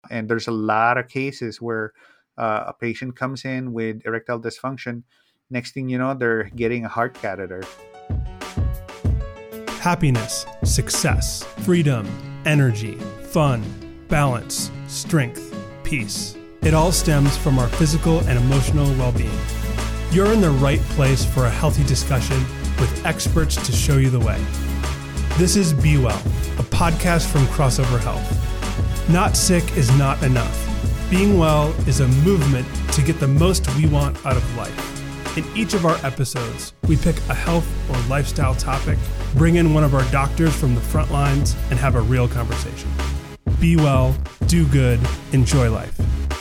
And there's a lot of cases where a patient comes in with erectile dysfunction. Next thing you know, they're getting a heart catheter. Happiness, success, freedom, energy, fun, balance, strength, peace. It all stems from our physical and emotional well-being. You're in the right place for a healthy discussion with experts to show you the way. This is Be Well, a podcast from Crossover Health. Not sick is not enough. Being well is a movement to get the most we want out of life. In each of our episodes, we pick a health or lifestyle topic, bring in one of our doctors from the front lines, and have a real conversation. Be well, do good, enjoy life.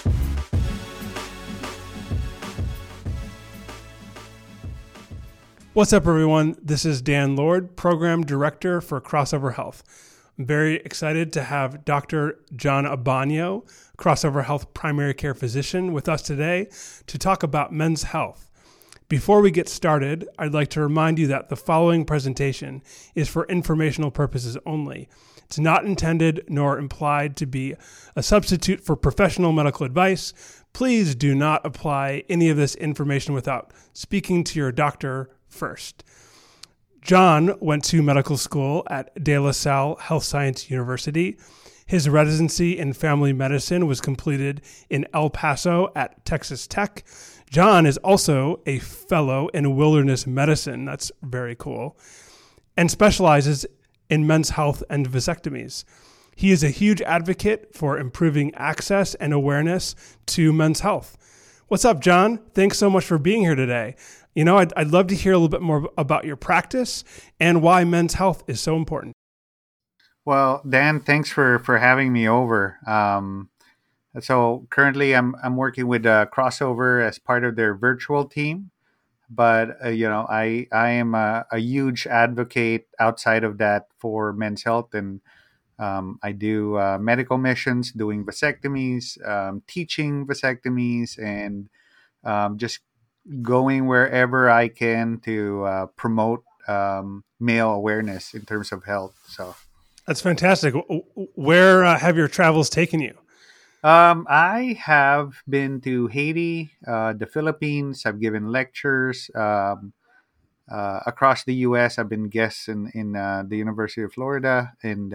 What's up, everyone? This is Dan Lord, Program Director for Crossover Health. I'm very excited to have Dr. John Abagno, Crossover Health primary care physician, with us today to talk about men's health. Before we get started, I'd like to remind you that the following presentation is for informational purposes only. It's not intended nor implied to be a substitute for professional medical advice. Please do not apply any of this information without speaking to your doctor first. John went to medical school at De La Salle Health Science University. His residency in family medicine was completed in El Paso at Texas Tech. John is also a fellow in wilderness medicine. That's very cool. And specializes in men's health and vasectomies. He is a huge advocate for improving access and awareness to men's health. What's up, John? Thanks so much for being here today. You know, I'd love to hear a little bit more about your practice and why men's health is so important. Well, Dan, thanks for having me over. So currently I'm working with Crossover as part of their virtual team. But, I am a huge advocate outside of that for men's health. And I do medical missions, doing vasectomies, teaching vasectomies, and just going wherever I can to promote male awareness in terms of health. So that's fantastic. Where have your travels taken you? I have been to Haiti, the Philippines. I've given lectures across the U.S. I've been guests in the University of Florida, and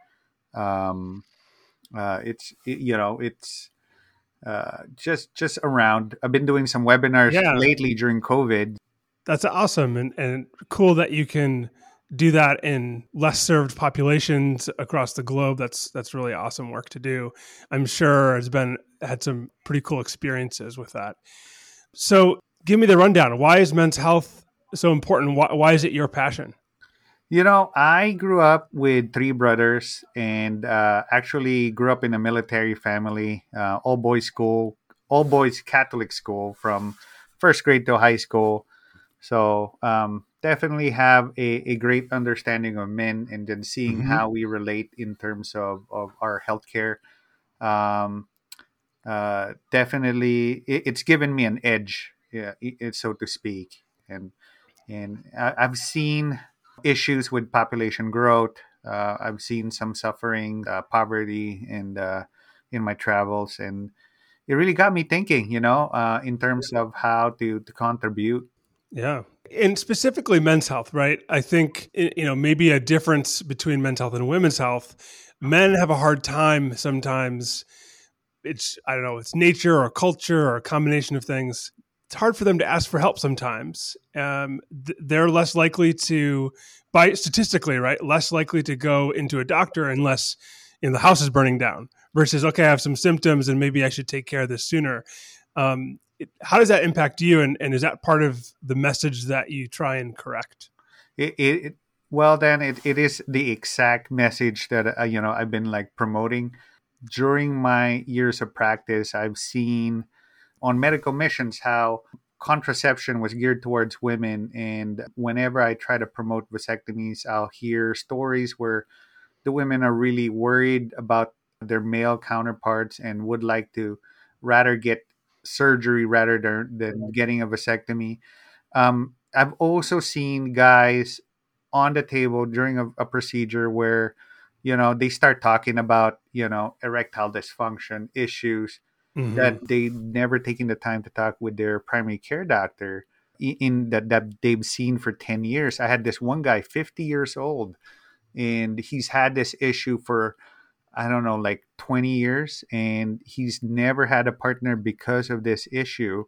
it's just around. I've been doing some webinars lately during COVID. That's awesome and cool that you can do that in less served populations across the globe. That's really awesome work to do. I'm sure had some pretty cool experiences with that. So give me the rundown. Why is men's health so important? Why is it your passion? I grew up with three brothers and actually grew up in a military family, all boys Catholic school from first grade to high school. So definitely have a great understanding of men, and then seeing how we relate in terms of our healthcare. Definitely, it's given me an edge, so to speak. And I've seen issues with population growth. I've seen some suffering, poverty, and in my travels, and it really got me thinking. In terms of how to contribute. Yeah. And specifically men's health, right? I think, maybe a difference between men's health and women's health. Men have a hard time sometimes. It's nature or culture or a combination of things. It's hard for them to ask for help sometimes. They're less likely statistically, right? Less likely to go into a doctor unless the house is burning down versus, okay, I have some symptoms and maybe I should take care of this sooner. How does that impact you? And is that part of the message that you try and correct? Well, then it is the exact message that, I've been promoting. During my years of practice, I've seen on medical missions how contraception was geared towards women. And whenever I try to promote vasectomies, I'll hear stories where the women are really worried about their male counterparts and would like to rather get surgery rather than getting a vasectomy. I've also seen guys on the table during a procedure where they start talking about, erectile dysfunction issues Hmm. that they never taken the time to talk with their primary care doctor in that they've seen for 10 years. I had this one guy, 50 years old, and he's had this issue for, I don't know, like 20 years, and he's never had a partner because of this issue.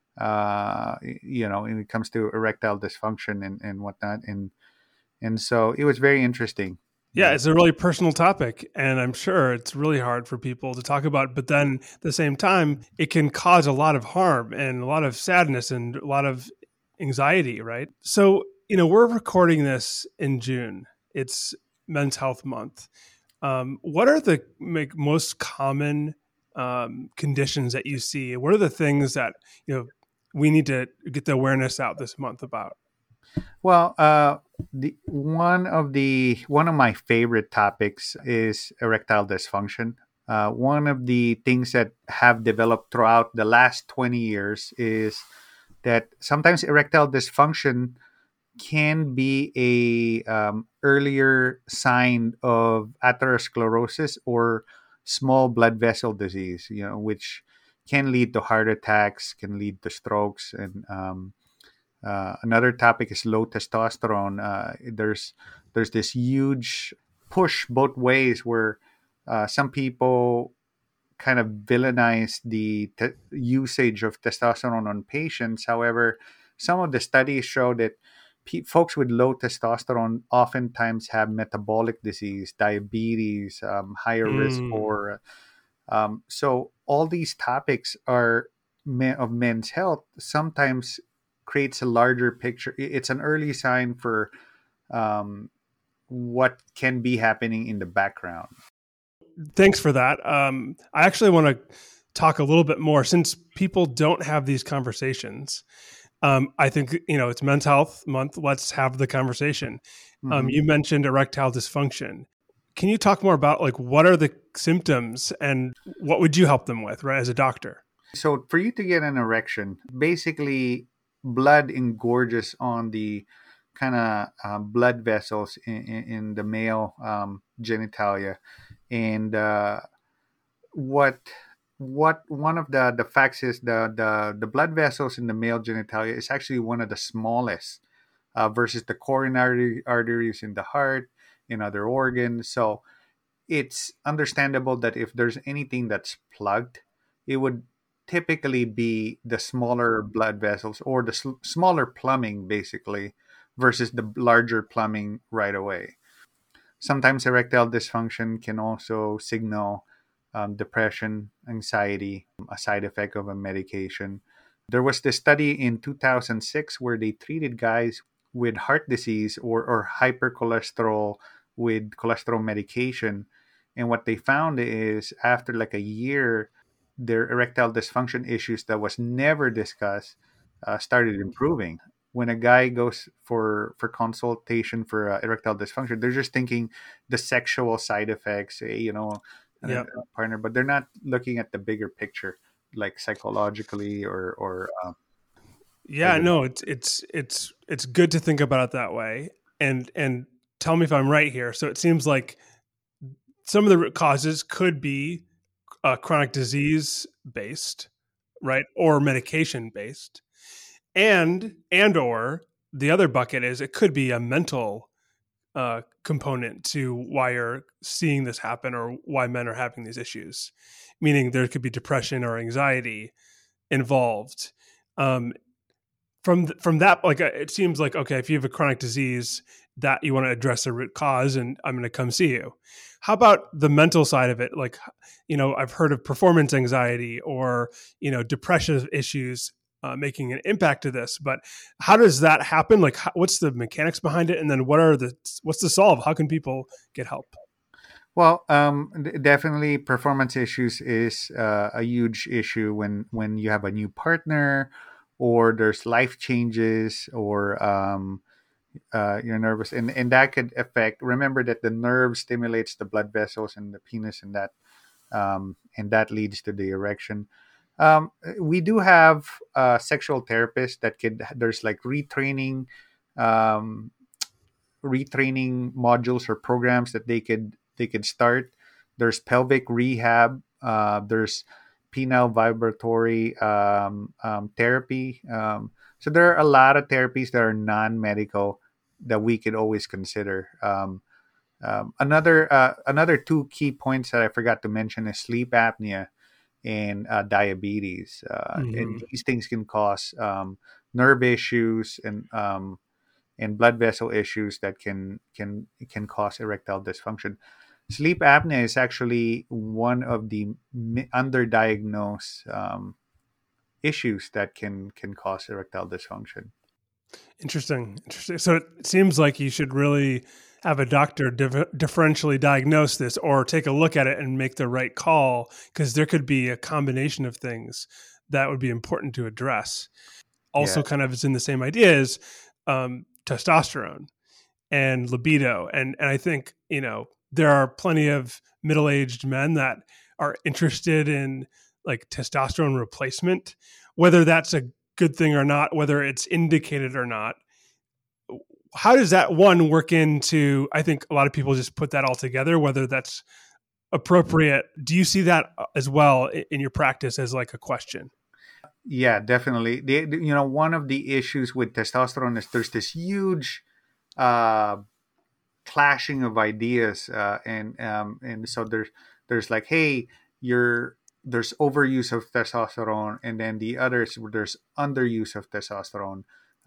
When it comes to erectile dysfunction and whatnot, and so it was very interesting. Yeah, it's a really personal topic, and I'm sure it's really hard for people to talk about. But then at the same time, it can cause a lot of harm and a lot of sadness and a lot of anxiety, right? So, we're recording this in June. It's Men's Health Month. What are the most common conditions that you see? What are the things that we need to get the awareness out this month about? Well, one of my favorite topics is erectile dysfunction. One of the things that have developed throughout the last 20 years is that sometimes erectile dysfunction can be a earlier sign of atherosclerosis or small blood vessel disease, which can lead to heart attacks, can lead to strokes, and another topic is low testosterone. There's this huge push both ways where some people kind of villainize the usage of testosterone on patients. However, some of the studies show that folks with low testosterone oftentimes have metabolic disease, diabetes, higher risk Mm. for. So all these topics are of men's health. Sometimes creates a larger picture. It's an early sign for um, what can be happening in the background. Thanks for that. I actually want to talk a little bit more since people don't have these conversations. I think it's Men's Health Month. Let's have the conversation. Hmm. You mentioned erectile dysfunction. Can you talk more about like what are the symptoms and what would you help them with, right, as a doctor? So for you to get an erection, basically blood engorges on the kind of blood vessels in the male genitalia, and what one of the facts is the blood vessels in the male genitalia is actually one of the smallest versus the coronary arteries in the heart, in other organs. So it's understandable that if there's anything that's plugged, it would typically be the smaller blood vessels or the smaller plumbing, basically, versus the larger plumbing right away. Sometimes erectile dysfunction can also signal depression, anxiety, a side effect of a medication. There was this study in 2006 where they treated guys with heart disease or hypercholesterol with cholesterol medication. And what they found is after like a year, their erectile dysfunction issues that was never discussed started improving. When a guy goes for consultation for erectile dysfunction, they're just thinking the sexual side effects, and Yeah. a partner, but they're not looking at the bigger picture, like psychologically or Yeah, the. no, it's good to think about it that way. And tell me if I'm right here. So it seems like some of the root causes could be chronic disease based, right, or medication based, and or the other bucket is it could be a mental component to why you're seeing this happen or why men are having these issues. Meaning there could be depression or anxiety involved. Um, from that, like it seems like okay, if you have a chronic disease that you want to address the root cause, and I'm going to come see you. How about the mental side of it? Like, I've heard of performance anxiety or depression issues making an impact to this, but how does that happen? Like, what's the mechanics behind it, and then what's the solve? How can people get help? Well, definitely performance issues is a huge issue when you have a new partner or there's life changes or you're nervous, and that could affect. Remember that the nerve stimulates the blood vessels in the penis, and that leads to the erection. We do have sexual therapists that could. There's like um, retraining modules or programs that they could they could start. There's pelvic rehab. There's penile vibratory therapy. So there are a lot of therapies that are non-medical that we could always consider. Another two key points that I forgot to mention is sleep apnea and diabetes. And Hmm. these things can cause nerve issues and blood vessel issues that can cause erectile dysfunction. Sleep apnea is actually one of the underdiagnosed issues that can cause erectile dysfunction. Interesting. Interesting. So it seems like you should really have a doctor differentially diagnose this or take a look at it and make the right call, because there could be a combination of things that would be important to address. Yeah, Also, kind of is in the same idea as testosterone and libido. And I think, there are plenty of middle aged men that are interested in like testosterone replacement, whether that's a good thing or not, whether it's indicated or not. How does that one work into? I think a lot of people just put that all together, whether that's appropriate. Do you see that as well in your practice as like a question? yeah, definitely. One of the issues with testosterone is there's this huge uh, clashing of ideas, and so there's like, hey, you're there's overuse of testosterone, and then the others there's underuse of testosterone.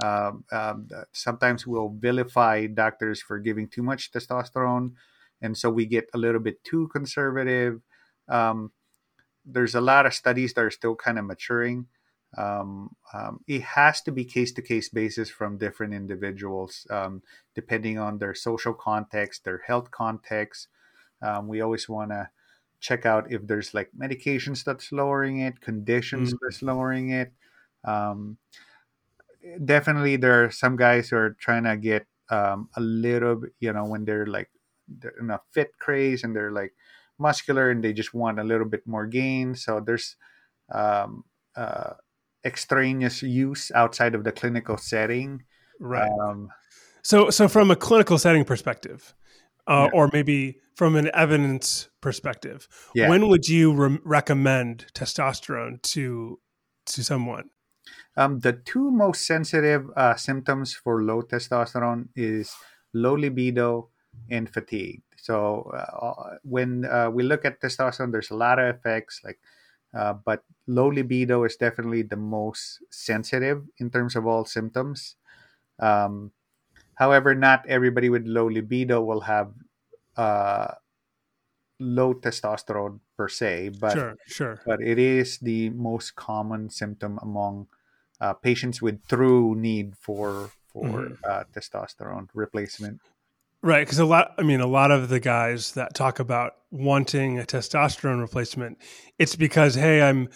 Sometimes we'll vilify doctors for giving too much testosterone, and so we get a little bit too conservative. Um, there's a lot of studies that are still kind of maturing. It has to be case to case basis from different individuals, depending on their social context, their health context. We always want to check out if there's like medications that's lowering it, conditions Mm, that's lowering it. Um, Definitely, there are some guys who are trying to get a little bit, when they're in a fit craze and they're like muscular and they just want a little bit more gain. So there's um, uh, extraneous use outside of the clinical setting. right. Um, So from a clinical setting perspective, yeah, or maybe from an evidence perspective, yeah. when would you recommend testosterone to someone? The two most sensitive symptoms for low testosterone is low libido and fatigue. So when we look at testosterone, there's a lot of effects, but low libido is definitely the most sensitive in terms of all symptoms. Um, However, not everybody with low libido will have uh, low testosterone per se, but Sure, sure. it is the most common symptom among patients with true need for Hmm. testosterone replacement. Right, because a lot of the guys that talk about wanting a testosterone replacement, it's because, hey, I'm,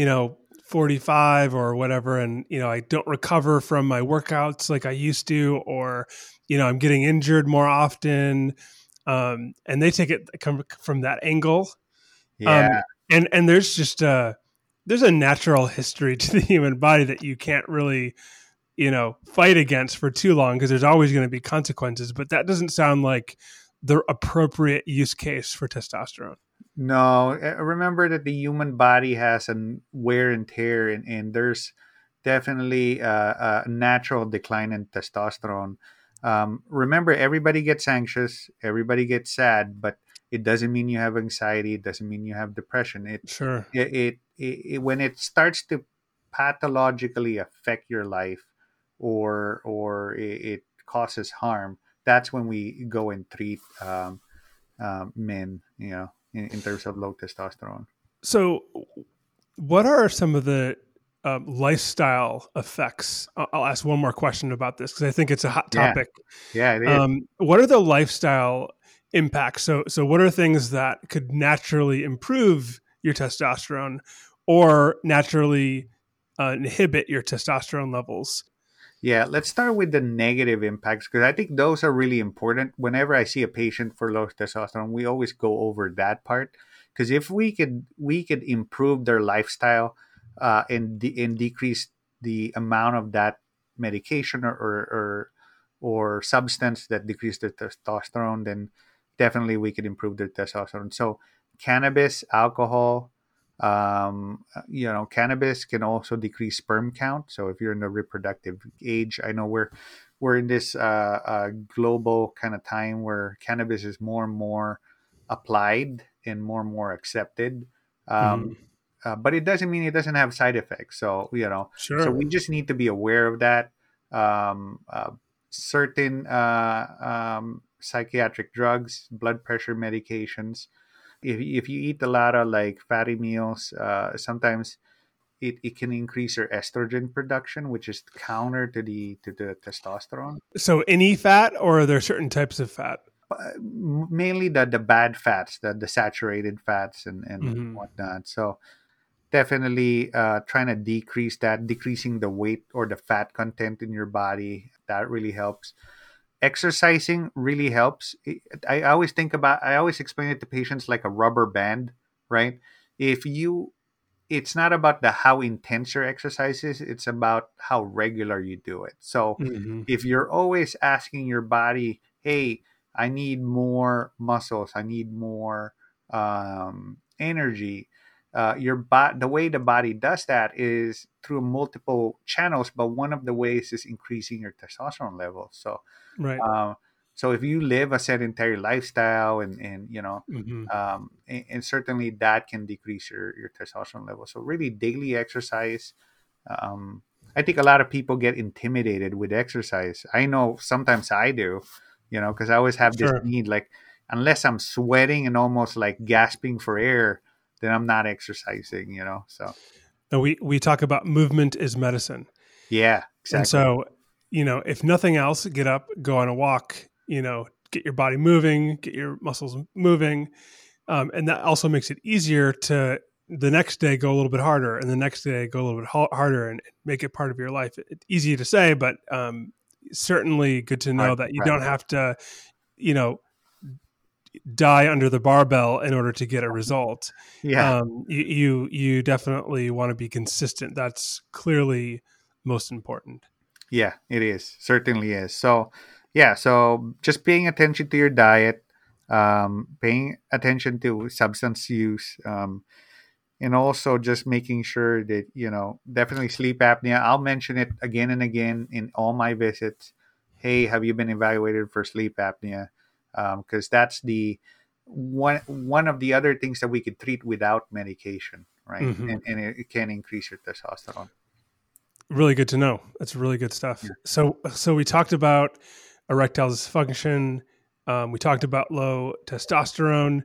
45 or whatever, and I don't recover from my workouts like I used to, or I'm getting injured more often, and they take it from that angle, Yeah, um, and there's a natural history to the human body that you can't really fight against for too long, because there's always going to be consequences. But that doesn't sound like the appropriate use case for testosterone. no. Remember that the human body has a wear and tear, and there's definitely a natural decline in testosterone. Remember, everybody gets anxious, everybody gets sad, but it doesn't mean you have anxiety. It doesn't mean you have depression. Sure. When it starts to pathologically affect your life, or it causes harm, that's when we go and treat men, in terms of low testosterone. So, what are some of the lifestyle effects? I'll ask one more question about this because I think it's a hot Yeah, topic. yeah, it is. What are the lifestyle impacts? So what are things that could naturally improve your testosterone or naturally inhibit your testosterone levels? Yeah, let's start with the negative impacts because I think those are really important. Whenever I see a patient for low testosterone, we always go over that part because if we could improve their lifestyle and decrease the amount of that medication or substance that decrease the testosterone, then definitely we could improve their testosterone. So cannabis, alcohol, cannabis can also decrease sperm count. So if you're in the reproductive age, I know we're in this global kind of time where cannabis is more and more applied and more accepted. Um, Hmm. but it doesn't mean it doesn't have side effects. So so Sure. we just need to be aware of that. Um, Certain psychiatric drugs, blood pressure medications. If you eat a lot of like fatty meals, sometimes it can increase your estrogen production, which is counter to the testosterone. So any fat, or are there certain types of fat? Mainly the bad fats, the saturated fats and Hmm. whatnot. So definitely trying to decrease that, decreasing the weight or the fat content in your body. That really helps. Exercising really helps. I always explain it to patients like a rubber band, right? If you, it's not about the how intense your exercise is, it's about how regular you do it. So Hmm. if you're always asking your body, hey, I need more muscles, I need more energy, the way the body does that is through multiple channels, but one of the ways is increasing your testosterone levels. So Right. uh, so if you live a sedentary lifestyle and Hmm. and certainly that can decrease your testosterone level. So really daily exercise. Um, I think a lot of people get intimidated with exercise. I know sometimes I do, because I always have this Sure. need, like, unless I'm sweating and almost like gasping for air, then I'm not exercising. So Now we talk about movement is medicine. yeah, And exactly. so, if nothing else, get up, go on a walk, get your body moving, get your muscles moving. And that also makes it easier to the next day go a little bit harder, and the next day go a little bit harder, and make it part of your life. It's easy to say, but certainly good to know Hard to that you don't practice. have to, you know, die under the barbell in order to get a result. Yeah. You definitely want to be consistent. That's clearly most important. Yeah, it is. Certainly is. So, yeah, so just paying attention to your diet, paying attention to substance use, and also just making sure that, definitely sleep apnea. I'll mention it again and again in all my visits. Hey, have you been evaluated for sleep apnea? Because that's the one of the other things that we could treat without medication, right? Hmm. And it can increase your testosterone. Really good to know. That's really good stuff. Yeah. So we talked about erectile dysfunction. We talked about low testosterone.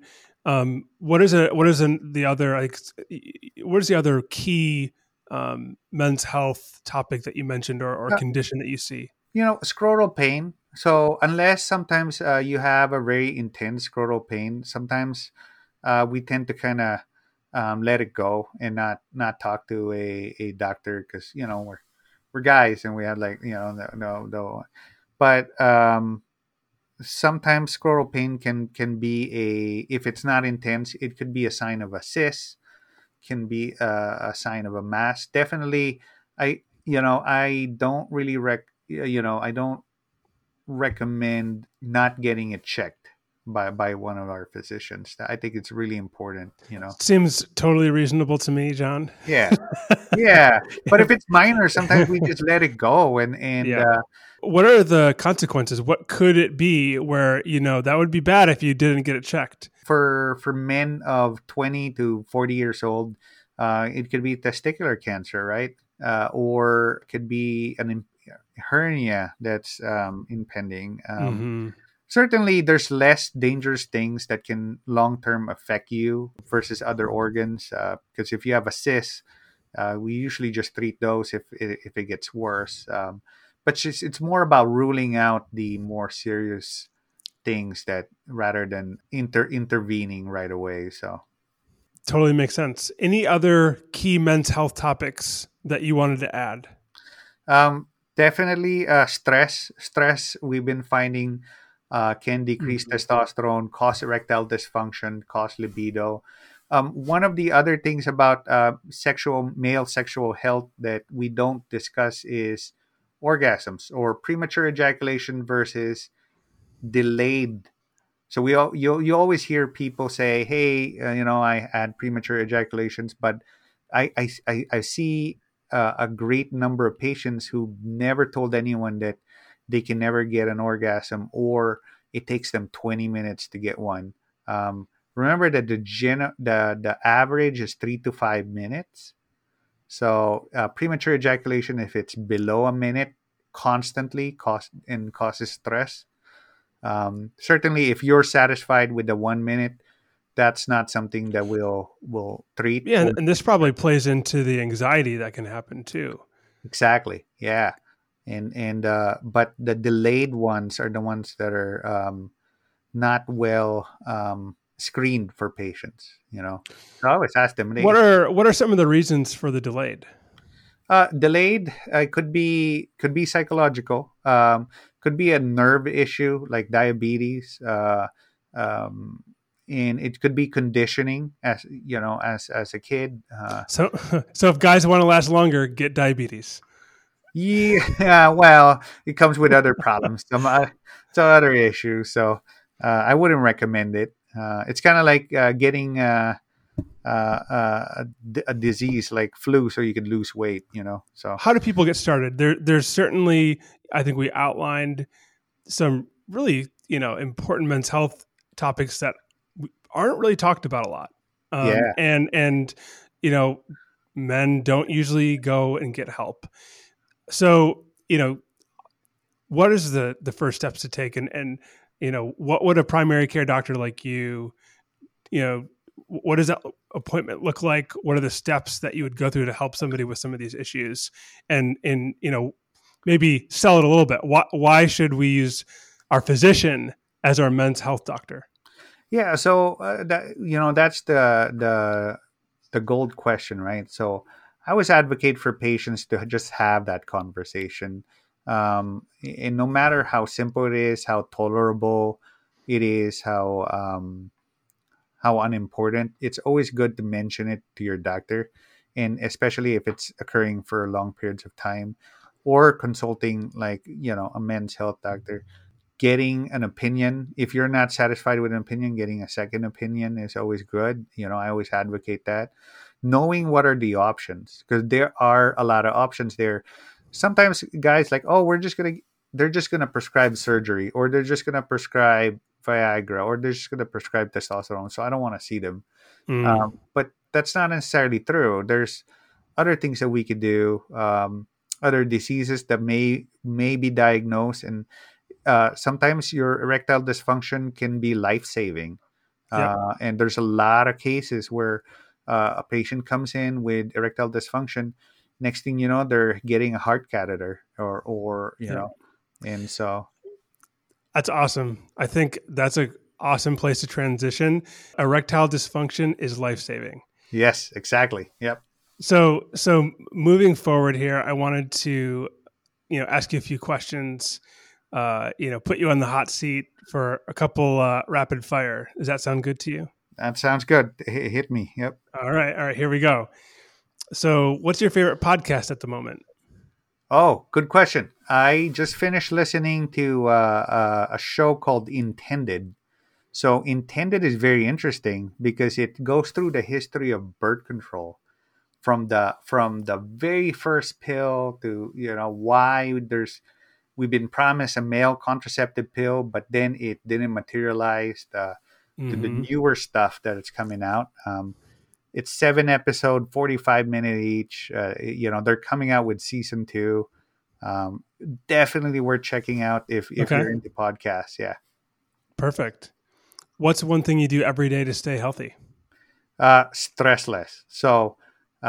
The other like? What is the other key men's health topic that you mentioned, or condition that you see? Scrotal pain. So unless sometimes you have a very intense scrotal pain, sometimes we tend to kind of let it go and not talk to a doctor because we're guys and we have like no. But sometimes scrotal pain can be if it's not intense, it could be a sign of a cyst, can be a sign of a mass. Definitely, I don't really I don't recommend not getting it checked by one of our physicians. I think it's really important. Seems totally reasonable to me, John. Yeah, yeah. But if it's minor, sometimes we just let it go, and Yeah. What are the consequences? What could it be where, that would be bad if you didn't get it checked? for men of 20 to 40 years old, it could be testicular cancer, right? Or it could be hernia that's impending. Hmm. Certainly there's less dangerous things that can long term affect you versus other organs, because if you have a cyst, we usually just treat those if it gets worse. But it's more about ruling out the more serious things that rather than intervening right away. So Totally makes sense. Any other key men's health topics that you wanted to add? definitely stress we've been finding can decrease Mhm. testosterone, cause erectile dysfunction, cause libido. One of the other things about male sexual health that we don't discuss is orgasms or premature ejaculation versus delayed So you always hear people say, "Hey, I had premature ejaculations," but I see a great number of patients who never told anyone that they can never get an orgasm, or it takes them 20 minutes to get one. Remember that the average is 3 to 5 minutes. So premature ejaculation, if it's below a minute, constantly causes stress. Certainly, if you're satisfied with the 1 minute, that's not something that we'll treat. Yeah, Or and this probably plays into the anxiety that can happen too. exactly, yeah. And but the delayed ones are the ones that are not well screened for patients. So I always ask them. What are some of the reasons for the delayed? Delayed could be psychological. Could be a nerve issue like diabetes. Um, and it could be conditioning, as a kid. So so if guys want to last longer, get diabetes. Yeah, well, it comes with other problems, some other issues. So I wouldn't recommend it. It's kind of like getting a disease like flu, so you can lose weight. So How do people get started? There's certainly, I think we outlined some really, important men's health topics that aren't really talked about a lot. yeah. And you know, men don't usually go and get help. So, what is the first steps to take, and what would a primary care doctor like you know, what does that appointment look like? What are the steps that you would go through to help somebody with some of these issues? And maybe sell it a little bit. Why should we use our physician as our men's health doctor? Yeah, so that's the gold question, right? So I always advocate for patients to just have that conversation, and no matter how simple it is, how tolerable it is, how unimportant, it's always good to mention it to your doctor, and especially if it's occurring for long periods of time, or consulting like a men's health doctor, getting an opinion. If you're not satisfied with an opinion, getting a second opinion is always good. I always advocate that. Knowing what are the options, because there are a lot of options there. Sometimes guys like, oh, they're just gonna prescribe surgery, or they're just gonna prescribe Viagra, or they're just gonna prescribe testosterone. So I don't want to see them. Mm, But that's not necessarily true. There's other things that we could do. Other diseases that may be diagnosed, and sometimes your erectile dysfunction can be life saving. yep. And there's a lot of cases where a patient comes in with erectile dysfunction. Next thing you know, they're getting a heart catheter, Yep. and so That's awesome. I think that's a awesome place to transition. Erectile dysfunction is life saving. yes, exactly. Yep. So moving forward here, I wanted to, ask you a few questions. Put you on the hot seat for a couple rapid fire. Does that sound good to you? That sounds good. Hit me. Yep. All right. Here we go. So, what's your favorite podcast at the moment? Oh, good question. I just finished listening to a show called Intended. So Intended is very interesting because it goes through the history of birth control, from the very first pill to why we've been promised a male contraceptive pill, but then it didn't materialize, to the Mm-hmm. newer stuff that is coming out. It's 7 episode, 45 minute each. They're coming out with season 2. Um, Definitely worth checking out if Okay. you're into podcasts. Yeah. Perfect. What's one thing you do every day to stay healthy? Stress less. So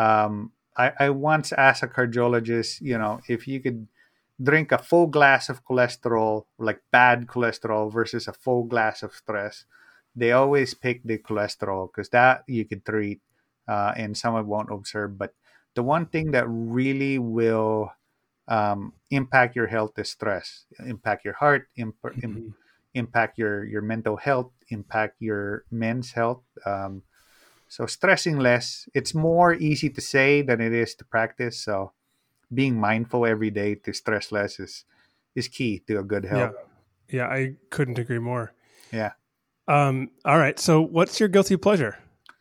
I once asked a cardiologist, if you could drink a full glass of cholesterol, like bad cholesterol, versus a full glass of stress, they always pick the cholesterol because that you could treat, and someone won't observe. But the one thing that really will impact your health is stress. Impact your heart, Mhm. impact your mental health, impact your men's health. So stressing less, it's more easy to say than it is to practice. So being mindful every day to stress less is key to a good health. Yeah. Yeah, I couldn't agree more. Yeah. All right. So what's your guilty pleasure?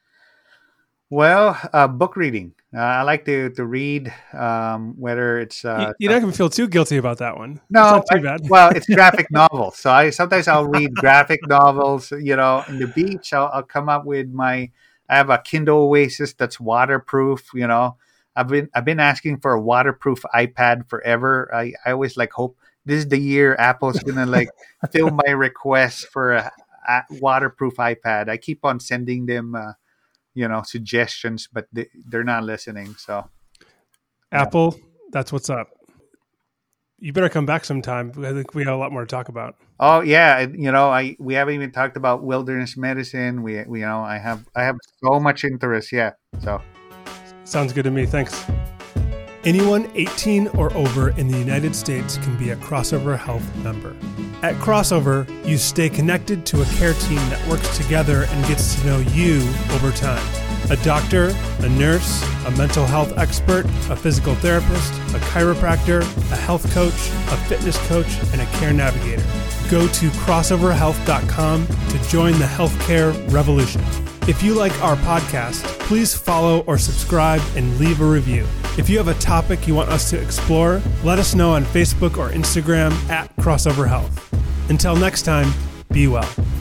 Well, book reading. I like to read, whether it's You're not going to feel too guilty about that one. no, It's not too bad. well, it's graphic novels. So I'll read graphic novels. You know, in the beach, I'll come up with I have a Kindle Oasis that's waterproof. You know, I've been asking for a waterproof iPad forever. I always hope this is the year Apple's gonna fill my request for a waterproof iPad. I keep on sending them suggestions, but they're not listening. So Apple, that's what's up. You better come back sometime. I think we have a lot more to talk about. Oh yeah, we haven't even talked about wilderness medicine. I have so much interest. Yeah, so sounds good to me. Thanks. Anyone 18 or over in the United States can be a Crossover Health member. At Crossover, you stay connected to a care team that works together and gets to know you over time. A doctor, a nurse, a mental health expert, a physical therapist, a chiropractor, a health coach, a fitness coach, and a care navigator. Go to crossoverhealth.com to join the healthcare revolution. If you like our podcast, please follow or subscribe and leave a review. If you have a topic you want us to explore, let us know on Facebook or Instagram at Crossover Health. Until next time, be well.